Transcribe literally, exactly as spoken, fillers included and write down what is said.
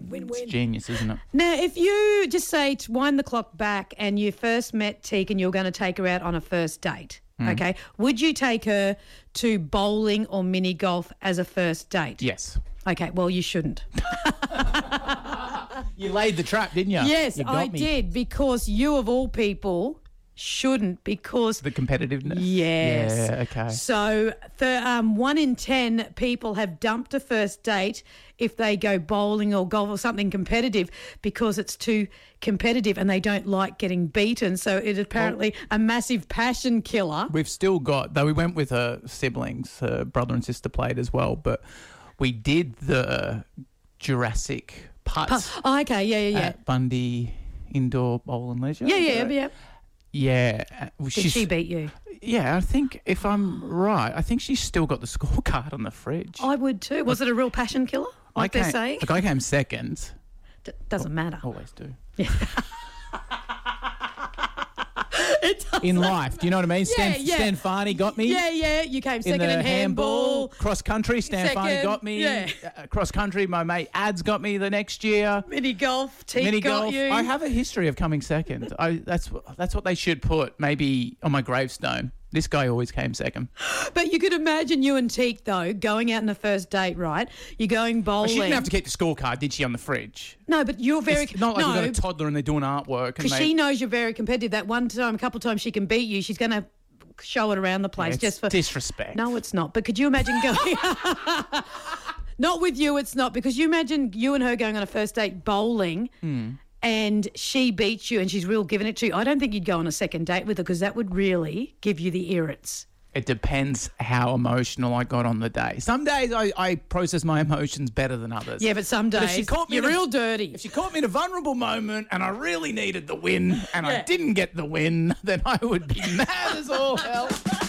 Win-win. Genius, isn't it? Now, if you just say to wind the clock back and you first met Teak and you're going to take her out on a first date, Mm. okay, would you take her to bowling or mini golf as a first date? Yes. Okay, well, you shouldn't. You laid the trap, didn't you? Yes, You got I me. did, because you of all people shouldn't, because The competitiveness. yes. Yeah, okay. So the um, one in ten people have dumped a first date if they go bowling or golf or something competitive because it's too competitive and they don't like getting beaten. So it is apparently a massive passion killer. We've still got, though we went with her siblings, her brother and sister played as well, but we did the Jurassic putts Oh, okay, yeah, yeah, yeah. at Bundy Indoor Bowl and Leisure. yeah, is yeah, that- yeah. Yeah. uh, Did she's- she beat you? Yeah, I think if I'm right, I think she's still got the scorecard on the fridge. I would too. Was it a real passion killer, like I they're came, saying? Look, I came second. D- doesn't matter. Always do. It does. In life, do you know what I mean? Stan, Yeah, yeah. Stan Farney got me. Yeah, yeah. You came In second the in, handball. cross country, Stan Farney Second, got me. yeah. Uh, cross country, my mate Ads got me the next year. Mini golf, Teak Mini got golf. you. I have a history of coming second. I, that's wh- that's what they should put maybe on my gravestone. This guy always came second. But you could imagine you and Teak, though, going out on a first date, right? You're going Well, bowling. she didn't have to keep the scorecard, did she, on the fridge? No, but you're very... It's not like no, we've got a toddler and they're doing artwork. and because they- she knows you're very competitive. That one time, a couple of times she can beat you, she's going to show it around the place It's just for... disrespect. No, it's not. But could you imagine going... Not with you, it's not. Because you imagine you and her going on a first date bowling and she beats you and she's real giving it to you. I don't think you'd go on a second date with her because that would really give you the irrits. It depends how emotional I got on the day. Some days I, I process my emotions better than others. Yeah, but some days if she caught me you're in a- real dirty. If she caught me in a vulnerable moment and I really needed the win and I Yeah. didn't get the win, then I would be mad as all hell.